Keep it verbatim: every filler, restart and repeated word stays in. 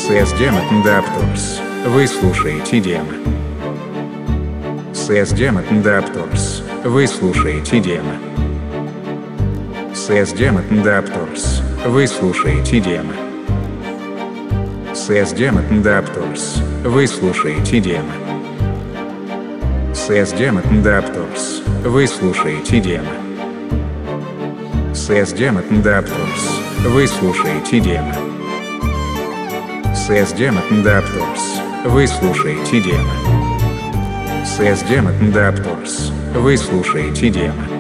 Сездем Adapters. Вы слушаете демо. Сездем Adapters. Вы слушаете демо. Сездем Adapters. Вы слушаете демо. Сездем Adapters. Вы слушаете демо. Сездем Adapters. Вы слушаете демо. Сездем Adapters. Вы слушаете демо. Сездем Adapters. Вы слушаете демо. Сездем Adapters. Вы слушаете демо.